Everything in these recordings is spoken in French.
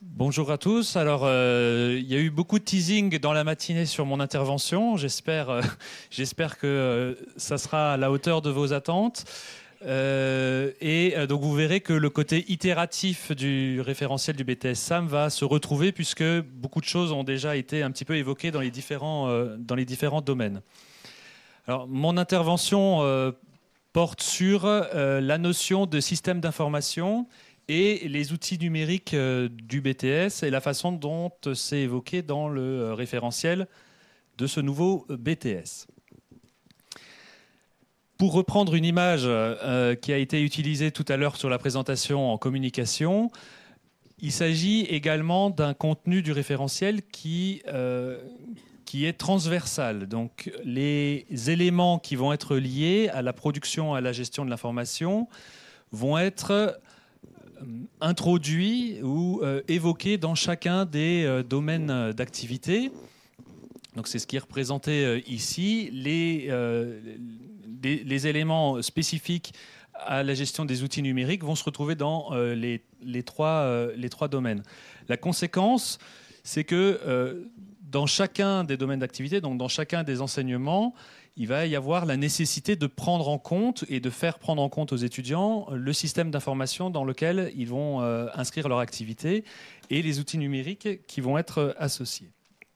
Bonjour à tous. Alors, il y a eu beaucoup de teasing dans la matinée sur mon intervention. J'espère que ça sera à la hauteur de vos attentes. Donc, vous verrez que le côté itératif du référentiel du BTS SAM va se retrouver puisque beaucoup de choses ont déjà été un petit peu évoquées dans les différents domaines. Alors, mon intervention porte sur la notion de système d'information et les outils numériques du BTS et la façon dont c'est évoqué dans le référentiel de ce nouveau BTS. Pour reprendre une image qui a été utilisée tout à l'heure sur la présentation en communication, il s'agit également d'un contenu du référentiel qui est transversal. Donc, les éléments qui vont être liés à la production, à la gestion de l'information vont être introduits ou évoqués dans chacun des domaines d'activité. Donc c'est ce qui est représenté ici. Les éléments spécifiques à la gestion des outils numériques vont se retrouver dans les trois domaines. La conséquence, c'est que dans chacun des domaines d'activité, donc dans chacun des enseignements, il va y avoir la nécessité de prendre en compte et de faire prendre en compte aux étudiants le système d'information dans lequel ils vont inscrire leur activité et les outils numériques qui vont être associés.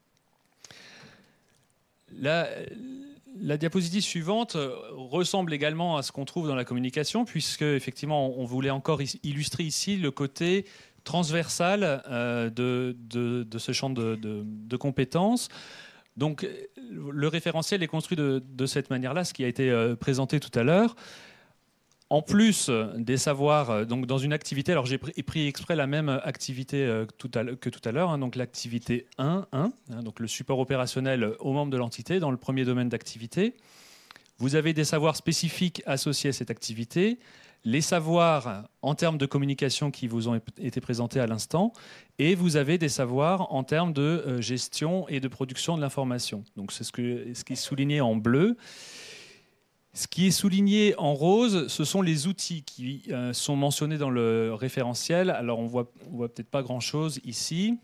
La diapositive suivante ressemble également à ce qu'on trouve dans la communication, puisque effectivement on voulait encore illustrer ici le côté transversal de ce champ de compétences. Donc, le référentiel est construit de cette manière-là, ce qui a été présenté tout à l'heure. En plus des savoirs, donc dans une activité, alors j'ai pris exprès la même activité que tout à l'heure, hein, donc l'activité 1, donc le support opérationnel aux membres de l'entité dans le premier domaine d'activité. Vous avez des savoirs spécifiques associés à cette activité, les savoirs en termes de communication qui vous ont été présentés à l'instant, et vous avez des savoirs en termes de gestion et de production de l'information. Donc c'est ce qui est souligné en bleu. Ce qui est souligné en rose, ce sont les outils qui sont mentionnés dans le référentiel. Alors on voit peut-être pas grand-chose ici.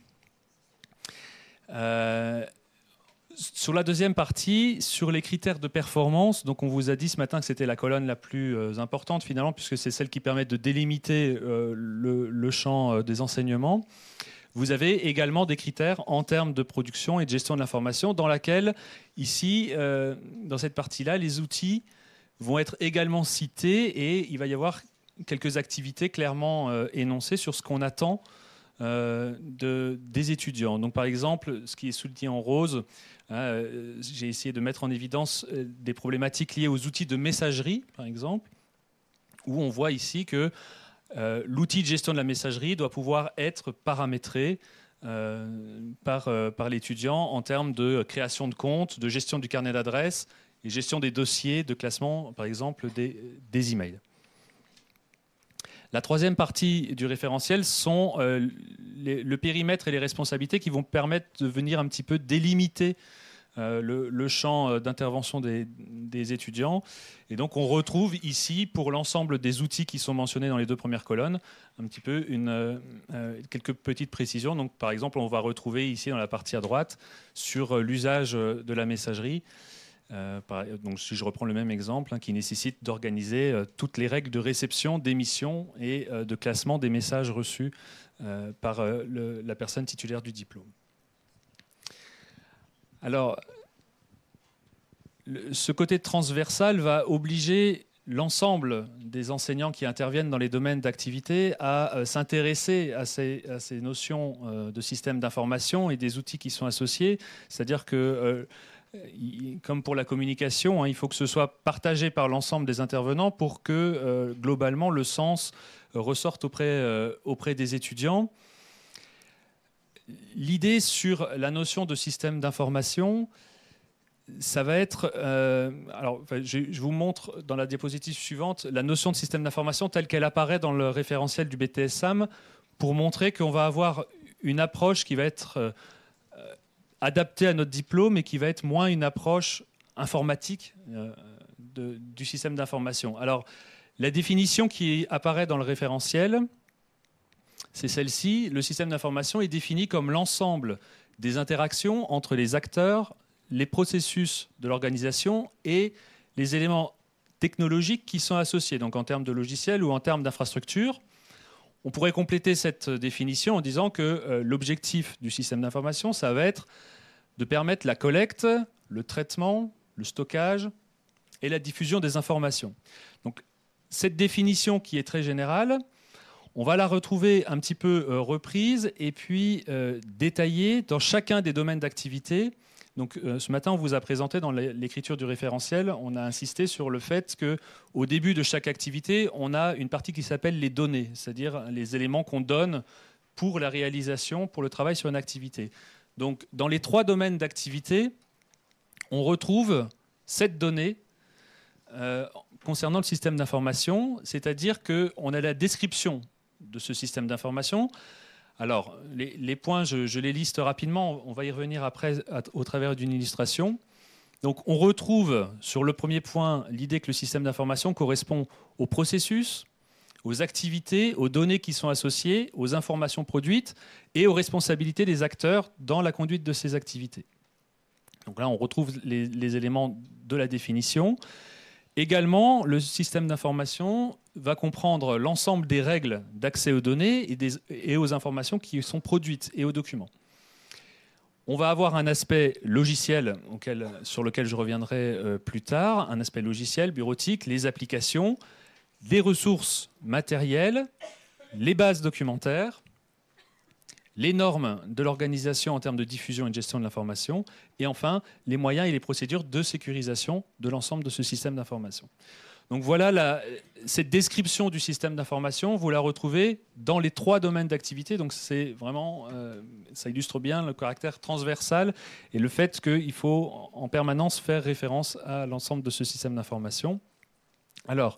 Sur la deuxième partie, sur les critères de performance, donc on vous a dit ce matin que c'était la colonne la plus importante finalement, puisque c'est celle qui permet de délimiter le champ des enseignements. Vous avez également des critères en termes de production et de gestion de l'information, dans laquelle, ici, dans cette partie-là, les outils vont être également cités et il va y avoir quelques activités clairement énoncées sur ce qu'on attend des étudiants. Donc, par exemple, ce qui est souligné en rose, j'ai essayé de mettre en évidence des problématiques liées aux outils de messagerie, par exemple, où on voit ici que l'outil de gestion de la messagerie doit pouvoir être paramétré par l'étudiant en termes de création de compte, de gestion du carnet d'adresses et gestion des dossiers de classement, par exemple, des emails. La troisième partie du référentiel sont le périmètre et les responsabilités qui vont permettre de venir un petit peu délimiter le champ d'intervention des étudiants. Et donc on retrouve ici, pour l'ensemble des outils qui sont mentionnés dans les deux premières colonnes, un petit peu quelques petites précisions. Donc, par exemple, on va retrouver ici dans la partie à droite sur l'usage de la messagerie. Donc, si je reprends le même exemple, qui nécessite d'organiser toutes les règles de réception, d'émission et de classement des messages reçus par la personne titulaire du diplôme. Alors, ce côté transversal va obliger l'ensemble des enseignants qui interviennent dans les domaines d'activité à s'intéresser à ces notions de système d'information et des outils qui sont associés. C'est-à-dire que comme pour la communication, il faut que ce soit partagé par l'ensemble des intervenants pour que, globalement, le sens ressorte auprès des étudiants. L'idée sur la notion de système d'information, ça va être... je vous montre dans la diapositive suivante la notion de système d'information telle qu'elle apparaît dans le référentiel du BTS SAM pour montrer qu'on va avoir une approche qui va être... adapté à notre diplôme et qui va être moins une approche informatique du système d'information. Alors, la définition qui apparaît dans le référentiel, c'est celle-ci. Le système d'information est défini comme l'ensemble des interactions entre les acteurs, les processus de l'organisation et les éléments technologiques qui sont associés, donc en termes de logiciels ou en termes d'infrastructure. On pourrait compléter cette définition en disant que l'objectif du système d'information, ça va être de permettre la collecte, le traitement, le stockage et la diffusion des informations. Donc, cette définition qui est très générale, on va la retrouver un petit peu reprise et puis détaillée dans chacun des domaines d'activité. Donc, ce matin, on vous a présenté dans l'écriture du référentiel, on a insisté sur le fait qu'au début de chaque activité, on a une partie qui s'appelle les données, c'est-à-dire les éléments qu'on donne pour la réalisation, pour le travail sur une activité. Donc, dans les 3 domaines d'activité, on retrouve 7 données concernant le système d'information, c'est-à-dire qu'on a la description de ce système d'information. Alors, les points, je les liste rapidement, on va y revenir après au travers d'une illustration. Donc, on retrouve sur le premier point l'idée que le système d'information correspond au processus, aux activités, aux données qui sont associées, aux informations produites et aux responsabilités des acteurs dans la conduite de ces activités. Donc là, on retrouve les éléments de la définition. Également, le système d'information va comprendre l'ensemble des règles d'accès aux données et aux informations qui sont produites et aux documents. On va avoir un aspect logiciel sur lequel je reviendrai plus tard, un aspect logiciel, bureautique, les applications, les ressources matérielles, les bases documentaires, les normes de l'organisation en termes de diffusion et de gestion de l'information, et enfin les moyens et les procédures de sécurisation de l'ensemble de ce système d'information. Donc voilà, cette description du système d'information, vous la retrouvez dans les 3 domaines d'activité. Donc c'est vraiment, ça illustre bien le caractère transversal et le fait qu'il faut en permanence faire référence à l'ensemble de ce système d'information. Alors,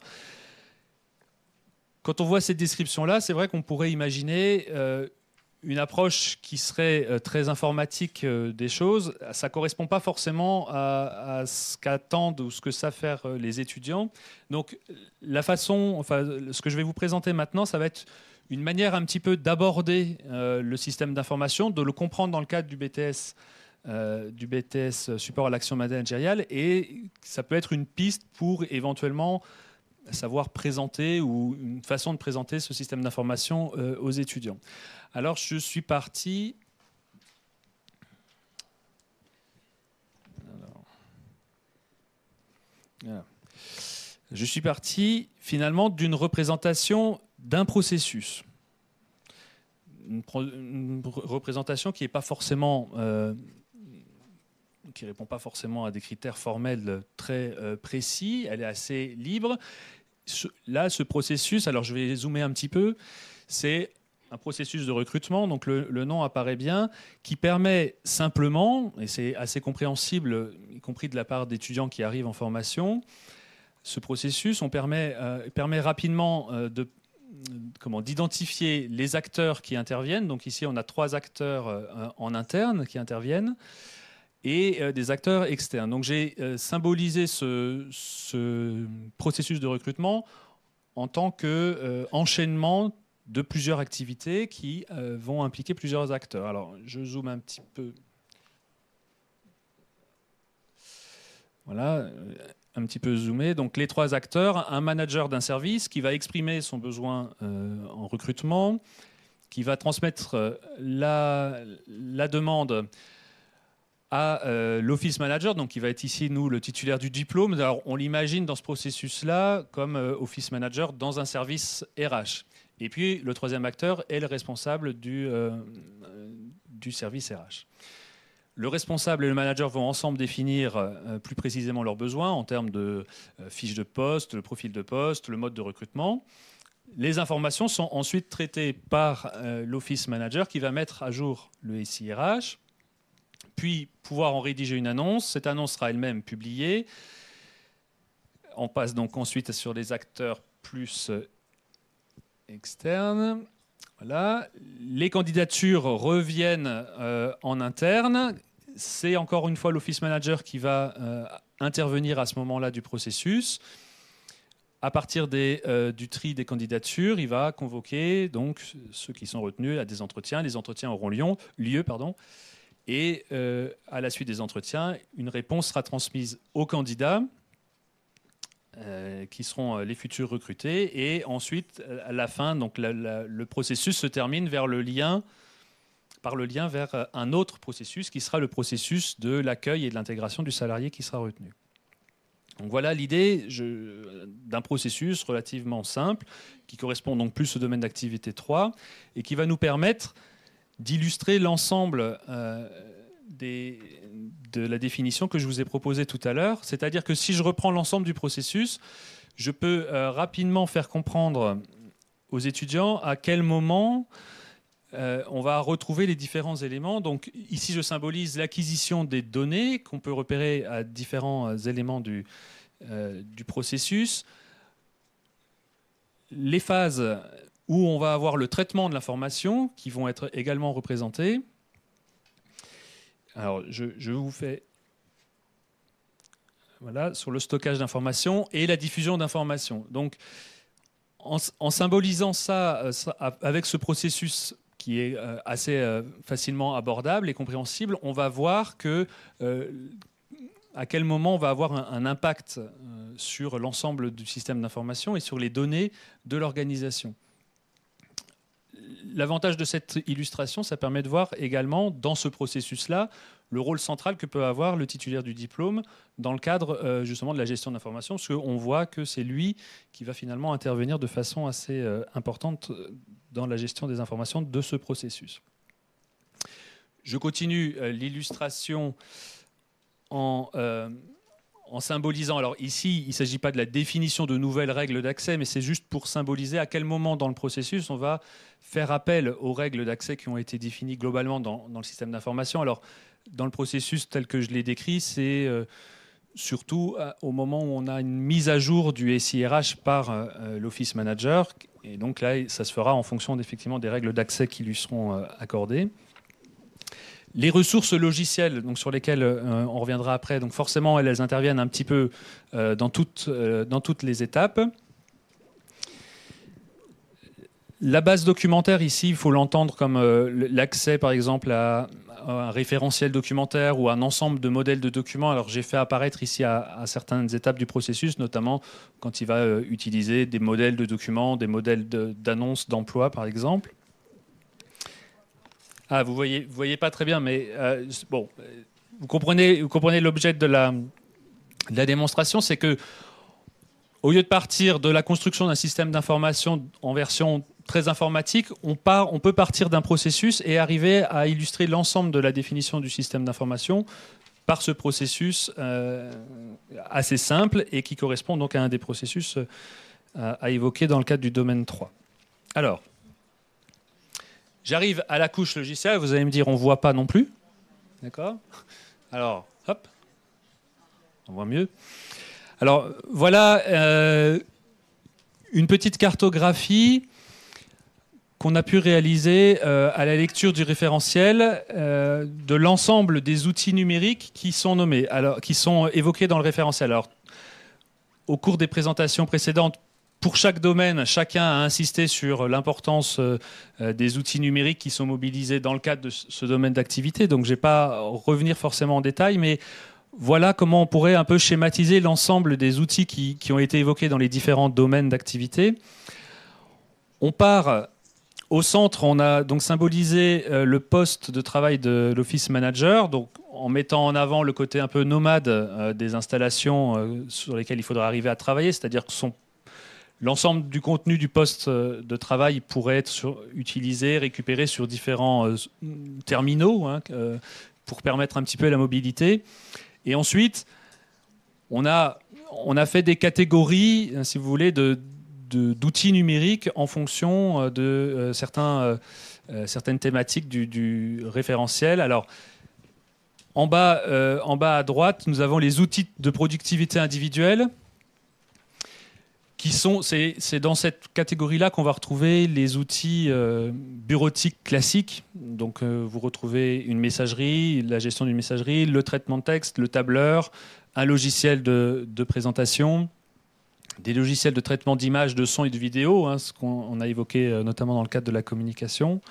quand on voit cette description-là, c'est vrai qu'on pourrait imaginer une approche qui serait très informatique des choses. Ça ne correspond pas forcément à ce qu'attendent ou ce que savent faire les étudiants. Donc, ce que je vais vous présenter maintenant, ça va être une manière un petit peu d'aborder le système d'information, de le comprendre dans le cadre du BTS support à l'action managériale, et ça peut être une piste pour éventuellement savoir présenter ou une façon de présenter ce système d'information aux étudiants. Alors, je suis parti. Je suis parti finalement d'une représentation d'un processus. Une représentation qui n'est pas forcément, qui répond pas forcément à des critères formels très précis. Elle est assez libre. Là, ce processus, alors je vais zoomer un petit peu, c'est un processus de recrutement, donc le nom apparaît bien, qui permet simplement, et c'est assez compréhensible, y compris de la part d'étudiants qui arrivent en formation, ce processus permet rapidement d'identifier les acteurs qui interviennent. Donc ici, on a 3 acteurs en interne qui interviennent et des acteurs externes. Donc j'ai symbolisé ce processus de recrutement en tant qu'enchaînement de plusieurs activités qui vont impliquer plusieurs acteurs. Alors, je zoome un petit peu. Voilà, un petit peu zoomé. Donc, les 3 acteurs, un manager d'un service qui va exprimer son besoin en recrutement, qui va transmettre la demande à l'office manager, donc qui va être ici, nous, le titulaire du diplôme. Alors, on l'imagine dans ce processus-là comme office manager dans un service RH. Et puis, le 3e acteur est le responsable du service RH. Le responsable et le manager vont ensemble définir plus précisément leurs besoins en termes de fiche de poste, le profil de poste, le mode de recrutement. Les informations sont ensuite traitées par l'office manager qui va mettre à jour le SIRH, puis pouvoir en rédiger une annonce. Cette annonce sera elle-même publiée. On passe donc ensuite sur les acteurs plus externes. Voilà. Les candidatures reviennent en interne. C'est encore une fois l'office manager qui va intervenir à ce moment-là du processus. à partir du tri des candidatures, il va convoquer donc ceux qui sont retenus à des entretiens. Les entretiens auront lieu. Et à la suite des entretiens, une réponse sera transmise aux candidats qui seront les futurs recrutés. Et ensuite, à la fin, donc, le processus se termine par le lien vers un autre processus qui sera le processus de l'accueil et de l'intégration du salarié qui sera retenu. Donc voilà l'idée d'un processus relativement simple qui correspond donc plus au domaine d'activité 3 et qui va nous permettre d'illustrer l'ensemble de la définition que je vous ai proposée tout à l'heure. C'est-à-dire que si je reprends l'ensemble du processus, je peux rapidement faire comprendre aux étudiants à quel moment on va retrouver les différents éléments. Donc ici, je symbolise l'acquisition des données qu'on peut repérer à différents éléments du processus. Les phases où on va avoir le traitement de l'information qui vont être également représentées. Alors, je vous fais voilà, sur le stockage d'informations et la diffusion d'informations. Donc, en symbolisant ça avec ce processus qui est assez facilement abordable et compréhensible, on va voir à quel moment on va avoir un impact sur l'ensemble du système d'information et sur les données de l'organisation. L'avantage de cette illustration, ça permet de voir également dans ce processus-là le rôle central que peut avoir le titulaire du diplôme dans le cadre justement de la gestion d'information, parce qu'on voit que c'est lui qui va finalement intervenir de façon assez importante dans la gestion des informations de ce processus. Je continue l'illustration en symbolisant, alors ici, il ne s'agit pas de la définition de nouvelles règles d'accès, mais c'est juste pour symboliser à quel moment dans le processus on va faire appel aux règles d'accès qui ont été définies globalement dans le système d'information. Alors, dans le processus tel que je l'ai décrit, c'est surtout au moment où on a une mise à jour du SIRH par l'Office Manager. Et donc là, ça se fera en fonction effectivement des règles d'accès qui lui seront accordées. Les ressources logicielles, donc sur lesquelles on reviendra après, donc forcément elles interviennent un petit peu dans toutes les étapes. La base documentaire ici, il faut l'entendre comme l'accès par exemple à un référentiel documentaire ou un ensemble de modèles de documents. Alors j'ai fait apparaître ici à certaines étapes du processus, notamment quand il va utiliser des modèles de documents, des modèles d'annonces d'emploi par exemple. Ah, vous voyez pas très bien, mais bon, vous comprenez l'objet de la démonstration, c'est que au lieu de partir de la construction d'un système d'information en version très informatique, on peut partir d'un processus et arriver à illustrer l'ensemble de la définition du système d'information par ce processus assez simple et qui correspond donc à un des processus à évoquer dans le cadre du domaine 3. Alors, j'arrive à la couche logicielle, vous allez me dire on ne voit pas non plus. D'accord ? Alors, hop, on voit mieux. Alors, voilà une petite cartographie qu'on a pu réaliser à la lecture du référentiel de l'ensemble des outils numériques qui sont nommés, qui sont évoqués dans le référentiel. Alors, au cours des présentations précédentes, pour chaque domaine, chacun a insisté sur l'importance des outils numériques qui sont mobilisés dans le cadre de ce domaine d'activité. Donc, je ne vais pas revenir forcément en détail, mais voilà comment on pourrait un peu schématiser l'ensemble des outils qui ont été évoqués dans les différents domaines d'activité. On part au centre, on a donc symbolisé le poste de travail de l'Office Manager, donc en mettant en avant le côté un peu nomade des installations sur lesquelles il faudra arriver à travailler, c'est-à-dire que l'ensemble du contenu du poste de travail pourrait être utilisé, récupéré sur différents terminaux pour permettre un petit peu la mobilité. Et ensuite, on a fait des catégories, si vous voulez, d'outils numériques en fonction de certaines thématiques du référentiel. Alors, en bas à droite, nous avons les outils de productivité individuelle. C'est dans cette catégorie-là qu'on va retrouver les outils bureautiques classiques. Donc, vous retrouvez une messagerie, la gestion d'une messagerie, le traitement de texte, le tableur, un logiciel de présentation, des logiciels de traitement d'images, de son et de vidéo, hein, ce qu'on a évoqué notamment dans le cadre de la communication,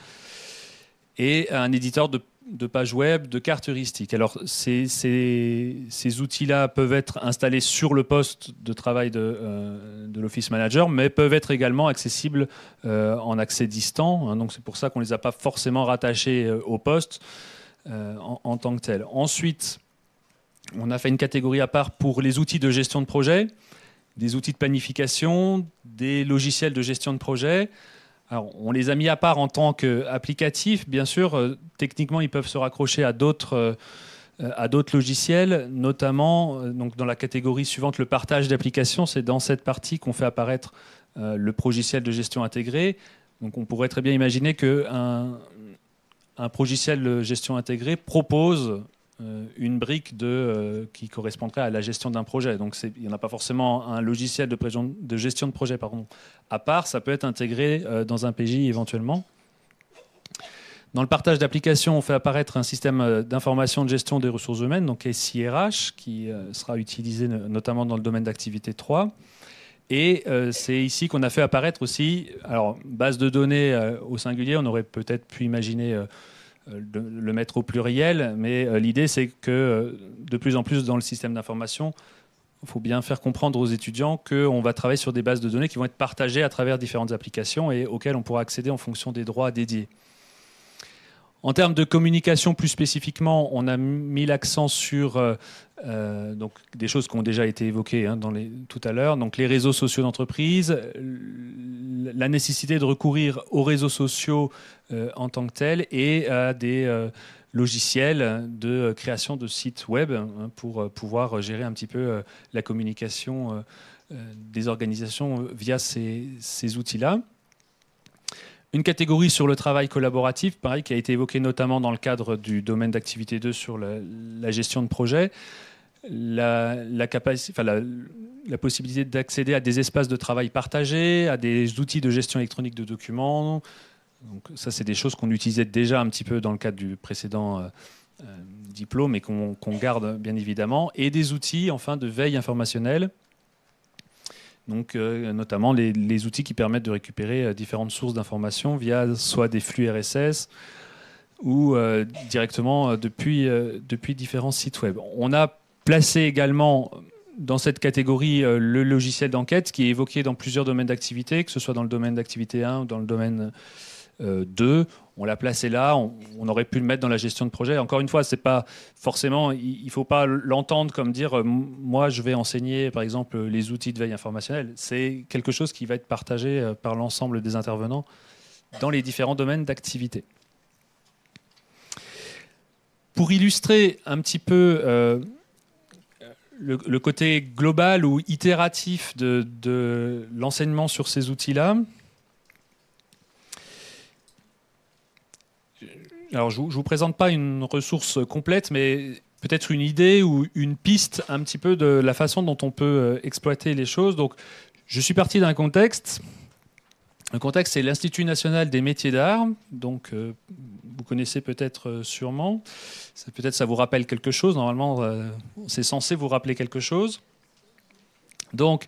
et un éditeur de pages web, de cartes heuristiques. Alors, ces outils-là peuvent être installés sur le poste de travail de l'Office Manager, mais peuvent être également accessibles en accès distant. Hein, donc, c'est pour ça qu'on ne les a pas forcément rattachés au poste en tant que tel. Ensuite, on a fait une catégorie à part pour les outils de gestion de projet, des outils de planification, des logiciels de gestion de projet. Alors, on les a mis à part en tant qu'applicatifs. Bien sûr, techniquement, ils peuvent se raccrocher à d'autres logiciels, notamment donc dans la catégorie suivante, le partage d'applications. C'est dans cette partie qu'on fait apparaître le progiciel de gestion intégré. Donc, on pourrait très bien imaginer qu'un progiciel de gestion intégré propose une brique qui correspondrait à la gestion d'un projet. Donc il n'y en a pas forcément un logiciel de gestion de projet à part, ça peut être intégré dans un PJ éventuellement. Dans le partage d'applications, on fait apparaître un système d'information de gestion des ressources humaines, donc SIRH, qui sera utilisé notamment dans le domaine d'activité 3. Et c'est ici qu'on a fait apparaître aussi, alors base de données au singulier, on aurait peut-être pu imaginer le mettre au pluriel, mais l'idée c'est que de plus en plus dans le système d'information, il faut bien faire comprendre aux étudiants qu'on va travailler sur des bases de données qui vont être partagées à travers différentes applications et auxquelles on pourra accéder en fonction des droits dédiés. En termes de communication plus spécifiquement, on a mis l'accent sur donc des choses qui ont déjà été évoquées tout à l'heure, donc les réseaux sociaux d'entreprise, la nécessité de recourir aux réseaux sociaux en tant que tels et à des logiciels de création de sites web pour pouvoir gérer un petit peu la communication des organisations via ces outils-là. Une catégorie sur le travail collaboratif, pareil, qui a été évoquée notamment dans le cadre du domaine d'activité 2 sur la gestion de projet. La possibilité d'accéder à des espaces de travail partagés, à des outils de gestion électronique de documents. Donc, ça, c'est des choses qu'on utilisait déjà un petit peu dans le cadre du précédent diplôme et qu'on garde bien évidemment. Et des outils, enfin, de veille informationnelle. Donc, notamment les outils qui permettent de récupérer différentes sources d'informations via soit des flux RSS ou directement depuis différents sites web. On a placé également dans cette catégorie le logiciel d'enquête qui est évoqué dans plusieurs domaines d'activité, que ce soit dans le domaine d'activité 1 ou dans le domaine 2. On l'a placé là, on aurait pu le mettre dans la gestion de projet. Encore une fois, c'est pas forcément, il ne faut pas l'entendre comme dire moi je vais enseigner par exemple les outils de veille informationnelle. C'est quelque chose qui va être partagé par l'ensemble des intervenants dans les différents domaines d'activité. Pour illustrer un petit peu le côté global ou itératif de l'enseignement sur ces outils-là, alors, je ne vous présente pas une ressource complète, mais peut-être une idée ou une piste un petit peu de la façon dont on peut exploiter les choses. Donc, je suis parti d'un contexte. Le contexte, c'est l'Institut national des métiers d'art. Donc, vous connaissez peut-être sûrement. Peut-être ça vous rappelle quelque chose. Normalement, c'est censé vous rappeler quelque chose. Donc,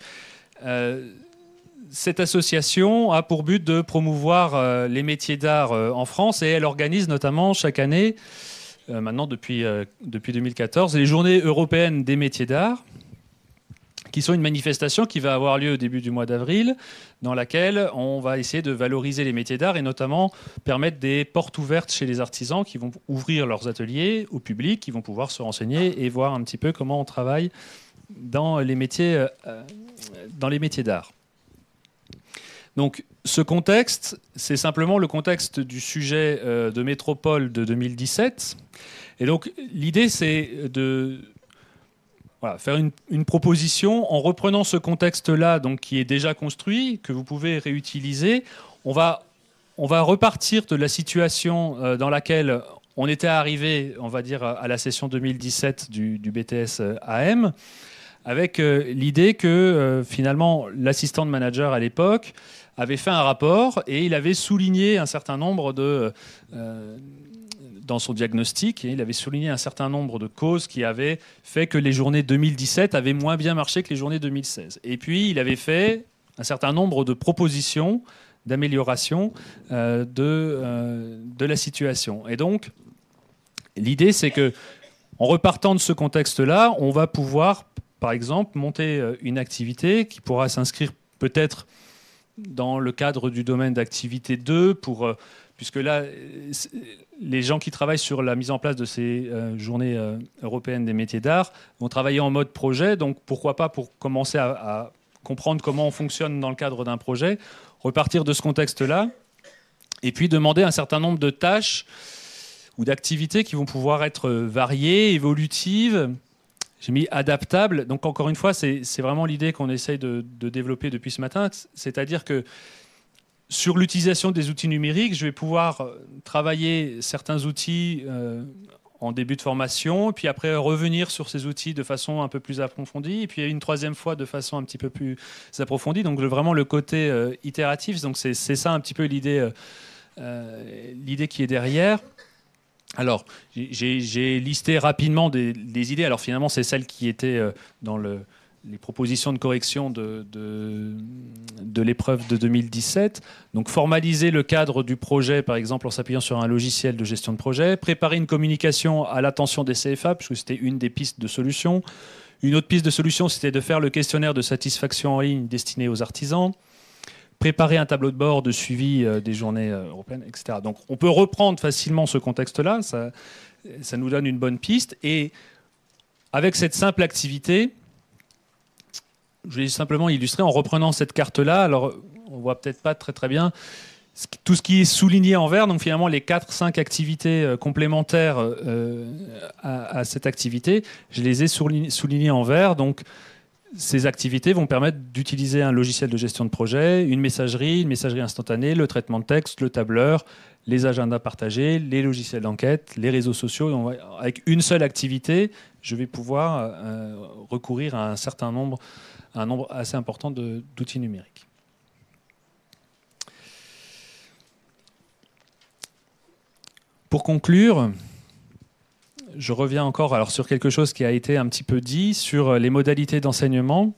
cette association a pour but de promouvoir les métiers d'art en France et elle organise notamment chaque année, maintenant depuis 2014, les Journées européennes des métiers d'art, qui sont une manifestation qui va avoir lieu au début du mois d'avril, dans laquelle on va essayer de valoriser les métiers d'art et notamment permettre des portes ouvertes chez les artisans qui vont ouvrir leurs ateliers au public, qui vont pouvoir se renseigner et voir un petit peu comment on travaille dans les métiers d'art. Donc, ce contexte, c'est simplement le contexte du sujet de Métropole de 2017. Et donc, l'idée, c'est de faire une proposition en reprenant ce contexte-là, donc qui est déjà construit, que vous pouvez réutiliser. On va repartir de la situation dans laquelle on était arrivé, on va dire, à la session 2017 du BTS AM, avec l'idée que finalement l'assistant de manager à l'époque avait fait un rapport et il avait souligné un certain nombre dans son diagnostic, et il avait souligné un certain nombre de causes qui avaient fait que les journées 2017 avaient moins bien marché que les journées 2016. Et puis, il avait fait un certain nombre de propositions d'amélioration de la situation. Et donc, l'idée, c'est que en repartant de ce contexte-là, on va pouvoir, par exemple, monter une activité qui pourra s'inscrire peut-être dans le cadre du domaine d'activité 2, puisque là, les gens qui travaillent sur la mise en place de ces journées européennes des métiers d'art vont travailler en mode projet. Donc, pourquoi pas, pour commencer à comprendre comment on fonctionne dans le cadre d'un projet, repartir de ce contexte-là, et puis demander un certain nombre de tâches ou d'activités qui vont pouvoir être variées, évolutives. J'ai mis adaptables. Donc, encore une fois, c'est vraiment l'idée qu'on essaye de développer depuis ce matin. C'est-à-dire que sur l'utilisation des outils numériques, je vais pouvoir travailler certains outils en début de formation, puis après revenir sur ces outils de façon un peu plus approfondie, et puis une troisième fois de façon un petit peu plus approfondie. Donc, vraiment le côté itératif. Donc, c'est ça un petit peu l'idée qui est derrière. Alors, j'ai listé rapidement des idées. Alors, finalement, c'est celles qui étaient dans les propositions de correction de l'épreuve de 2017. Donc, formaliser le cadre du projet, par exemple, en s'appuyant sur un logiciel de gestion de projet. Préparer une communication à l'attention des CFA, puisque c'était une des pistes de solution. Une autre piste de solution, c'était de faire le questionnaire de satisfaction en ligne destiné aux artisans. Préparer un tableau de bord de suivi des journées européennes, etc. Donc on peut reprendre facilement ce contexte-là, ça nous donne une bonne piste. Et avec cette simple activité, je vais simplement illustrer en reprenant cette carte-là. Alors on voit peut-être pas très bien tout ce qui est souligné en vert. Donc finalement les 4-5 activités complémentaires à cette activité, je les ai soulignées en vert. Donc ces activités vont permettre d'utiliser un logiciel de gestion de projet, une messagerie instantanée, le traitement de texte, le tableur, les agendas partagés, les logiciels d'enquête, les réseaux sociaux. Donc, avec une seule activité, je vais pouvoir recourir à un nombre assez important d'outils numériques. Pour conclure, je reviens encore sur quelque chose qui a été un petit peu dit sur les modalités d'enseignement.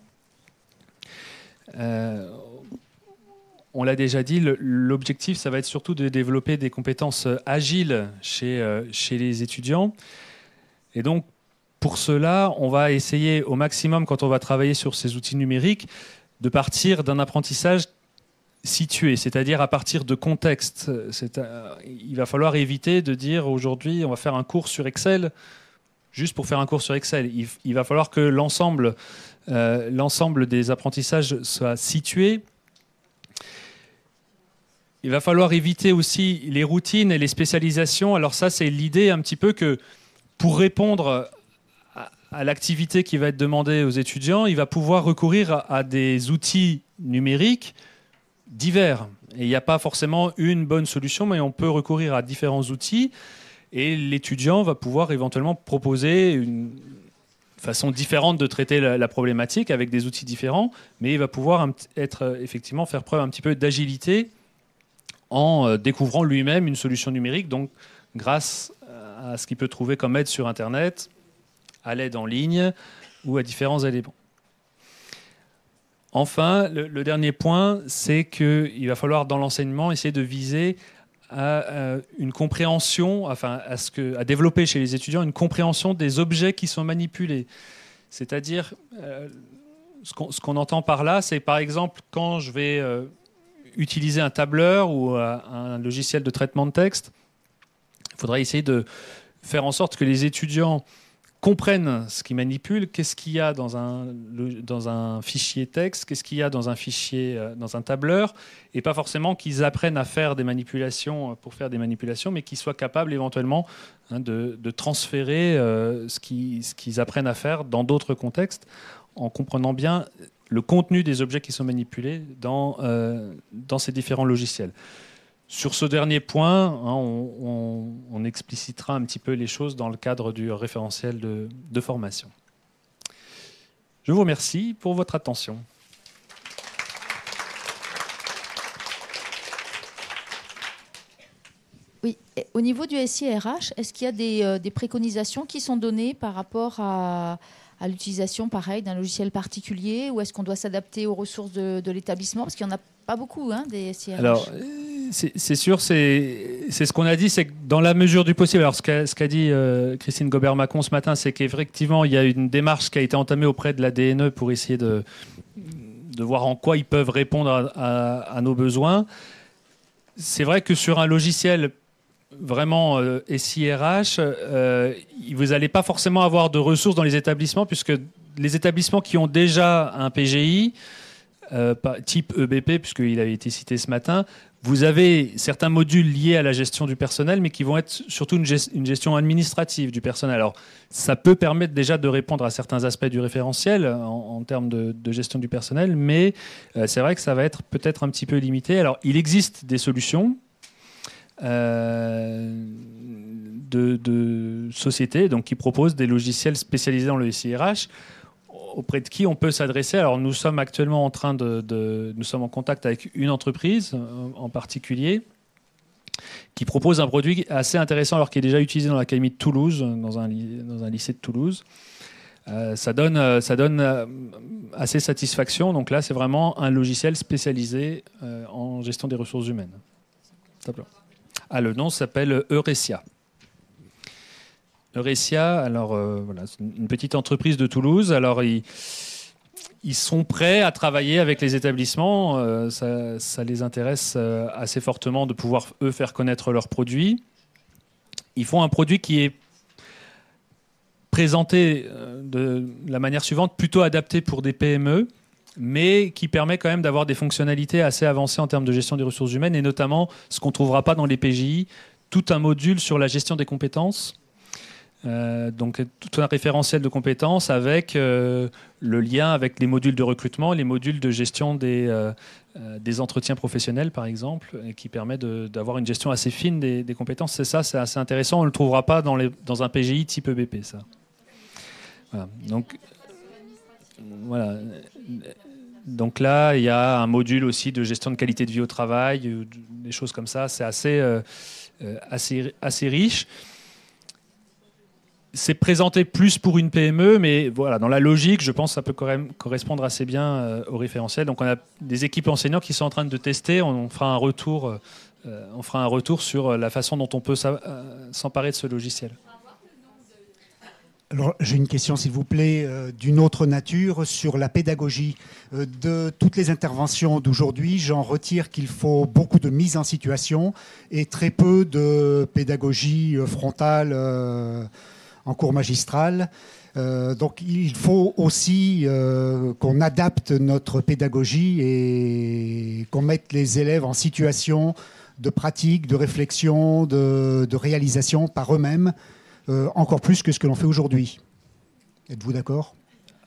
On l'a déjà dit, l'objectif, ça va être surtout de développer des compétences agiles chez les étudiants. Et donc, pour cela, on va essayer au maximum, quand on va travailler sur ces outils numériques, de partir d'un apprentissage situé, c'est-à-dire à partir de contexte. Il va falloir éviter de dire aujourd'hui on va faire un cours sur Excel juste pour faire un cours sur Excel. Il va falloir que l'ensemble des apprentissages soit situé. Il va falloir éviter aussi les routines et les spécialisations. Alors ça, c'est l'idée un petit peu que pour répondre à l'activité qui va être demandée aux étudiants, il va pouvoir recourir à des outils numériques divers. Et il n'y a pas forcément une bonne solution, mais on peut recourir à différents outils et l'étudiant va pouvoir éventuellement proposer une façon différente de traiter la problématique avec des outils différents, mais il va pouvoir effectivement faire preuve un petit peu d'agilité en découvrant lui-même une solution numérique, donc grâce à ce qu'il peut trouver comme aide sur Internet, à l'aide en ligne ou à différents éléments. Enfin, le dernier point, c'est qu'il va falloir dans l'enseignement essayer de viser à une compréhension, à développer chez les étudiants une compréhension des objets qui sont manipulés. C'est-à-dire, ce qu'on entend par là, c'est par exemple quand je vais utiliser un tableur ou un logiciel de traitement de texte, il faudra essayer de faire en sorte que les étudiants comprennent ce qu'ils manipulent, qu'est-ce qu'il y a dans un fichier texte, qu'est-ce qu'il y a dans un fichier, dans un tableur, et pas forcément qu'ils apprennent à faire des manipulations pour faire des manipulations, mais qu'ils soient capables éventuellement de transférer ce qu'ils apprennent à faire dans d'autres contextes, en comprenant bien le contenu des objets qui sont manipulés dans ces différents logiciels. Sur ce dernier point, on explicitera un petit peu les choses dans le cadre du référentiel de formation. Je vous remercie pour votre attention. Oui. Et au niveau du SIRH, est-ce qu'il y a des préconisations qui sont données par rapport à l'utilisation, pareil, d'un logiciel particulier, ou est-ce qu'on doit s'adapter aux ressources de l'établissement? Parce qu'il n'y en a pas beaucoup, des SIRH. Alors, c'est sûr, c'est ce qu'on a dit, c'est que dans la mesure du possible, alors ce qu'a dit Christine Gobert-Macon ce matin, c'est qu'effectivement, il y a une démarche qui a été entamée auprès de la DNE pour essayer de voir en quoi ils peuvent répondre à nos besoins. C'est vrai que sur un logiciel vraiment SIRH, vous n'allez pas forcément avoir de ressources dans les établissements, puisque les établissements qui ont déjà un PGI, type EBP, puisqu'il avait été cité ce matin, vous avez certains modules liés à la gestion du personnel, mais qui vont être surtout une gestion administrative du personnel. Alors, ça peut permettre déjà de répondre à certains aspects du référentiel en termes de gestion du personnel, mais c'est vrai que ça va être peut-être un petit peu limité. Alors, il existe des solutions de sociétés donc, qui proposent des logiciels spécialisés dans le SIRH, auprès de qui on peut s'adresser. Alors nous sommes actuellement nous sommes en contact avec une entreprise en particulier qui propose un produit assez intéressant, alors qui est déjà utilisé dans l'académie de Toulouse, dans un lycée de Toulouse. Ça donne assez satisfaction. Donc là, c'est vraiment un logiciel spécialisé en gestion des ressources humaines. Le nom s'appelle Eurecia. Eurecia, alors voilà, c'est une petite entreprise de Toulouse. Alors ils sont prêts à travailler avec les établissements. Ça les intéresse assez fortement de pouvoir eux faire connaître leurs produits. Ils font un produit qui est présenté de la manière suivante, plutôt adapté pour des PME, mais qui permet quand même d'avoir des fonctionnalités assez avancées en termes de gestion des ressources humaines, et notamment ce qu'on ne trouvera pas dans les PJI, tout un module sur la gestion des compétences. Donc tout un référentiel de compétences avec le lien avec les modules de recrutement, les modules de gestion des entretiens professionnels par exemple, qui permet d'avoir une gestion assez fine des compétences. C'est assez intéressant. On ne le trouvera pas dans un PGI type EBP, ça. Voilà. Donc là, il y a un module aussi de gestion de qualité de vie au travail, des choses comme ça. C'est assez riche. C'est présenté plus pour une PME, mais voilà, dans la logique, je pense que ça peut quand même correspondre assez bien au référentiel. Donc on a des équipes enseignants qui sont en train de tester. On fera un retour sur la façon dont on peut s'emparer de ce logiciel. Alors, j'ai une question, s'il vous plaît, d'une autre nature, sur la pédagogie. De toutes les interventions d'aujourd'hui, j'en retire qu'il faut beaucoup de mise en situation et très peu de pédagogie frontale en cours magistral. Donc, il faut aussi qu'on adapte notre pédagogie et qu'on mette les élèves en situation de pratique, de réflexion, de réalisation par eux-mêmes, encore plus que ce que l'on fait aujourd'hui. Êtes-vous d'accord ?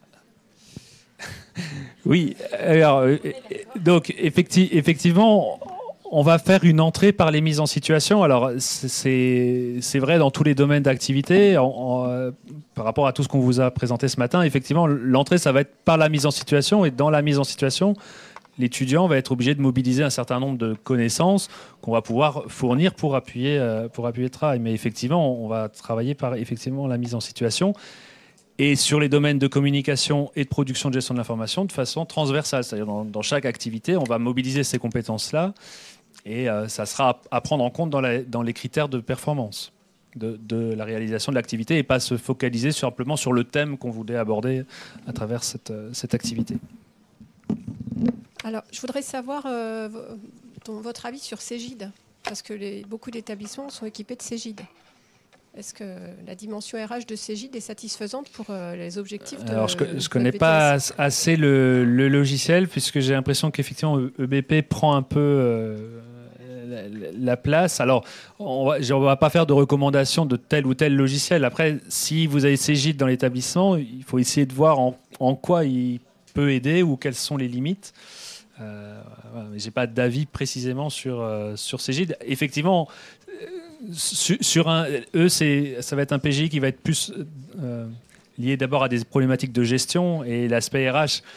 Oui, alors, donc effectivement, on va faire une entrée par les mises en situation. Alors c'est vrai dans tous les domaines d'activité. Par rapport à tout ce qu'on vous a présenté ce matin, effectivement, l'entrée, ça va être par la mise en situation. Et dans la mise en situation, l'étudiant va être obligé de mobiliser un certain nombre de connaissances qu'on va pouvoir fournir pour appuyer le travail. Mais effectivement, on va travailler par effectivement la mise en situation et sur les domaines de communication et de production de gestion de l'information de façon transversale. C'est-à-dire dans chaque activité, on va mobiliser ces compétences-là et ça sera à prendre en compte dans les critères de performance de la réalisation de l'activité et pas se focaliser simplement sur le thème qu'on voulait aborder à travers cette activité. Alors, je voudrais savoir votre avis sur Cégide, parce que beaucoup d'établissements sont équipés de Cégide. Est-ce que la dimension RH de Cégide est satisfaisante pour les objectifs de... Alors, je ne connais pas assez le logiciel, puisque j'ai l'impression qu'effectivement, EBP prend un peu la place. Alors, on ne va pas faire de recommandations de tel ou tel logiciel. Après, si vous avez Cégide dans l'établissement, il faut essayer de voir en quoi il peut aider ou quelles sont les limites. Voilà, mais j'ai pas d'avis précisément sur Cégide. Effectivement, ça va être un PGI qui va être plus lié d'abord à des problématiques de gestion et l'aspect RH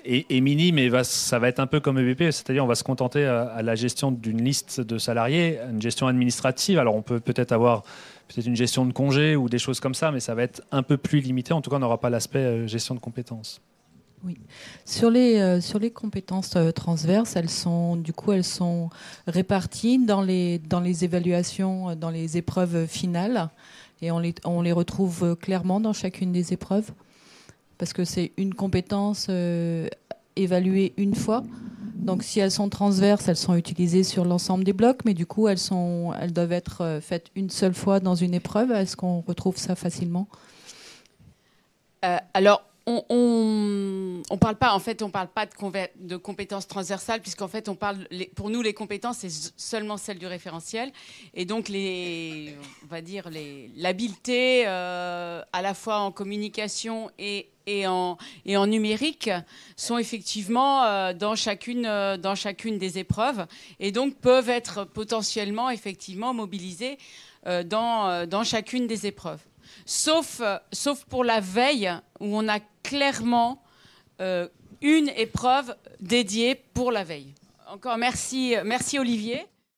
est minime et ça va être un peu comme EBP, c'est-à-dire on va se contenter à la gestion d'une liste de salariés, une gestion administrative. Alors on peut peut-être avoir une gestion de congés ou des choses comme ça, mais ça va être un peu plus limité. En tout cas, on n'aura pas l'aspect gestion de compétences. Oui. Sur les compétences transverses, elles sont réparties dans les évaluations, dans les épreuves finales, et on les retrouve clairement dans chacune des épreuves, parce que c'est une compétence évaluée une fois. Donc si elles sont transverses, elles sont utilisées sur l'ensemble des blocs, mais du coup elles doivent être faites une seule fois dans une épreuve. Est-ce qu'on retrouve ça facilement ? Alors, on parle pas de compétences transversales, puisqu'en fait pour nous les compétences c'est seulement celles du référentiel, et donc l'habileté à la fois en communication et en numérique sont effectivement dans chacune des épreuves, et donc peuvent être potentiellement effectivement mobilisées dans chacune des épreuves. Sauf pour la veille, où on a clairement une épreuve dédiée pour la veille. Encore merci Olivier.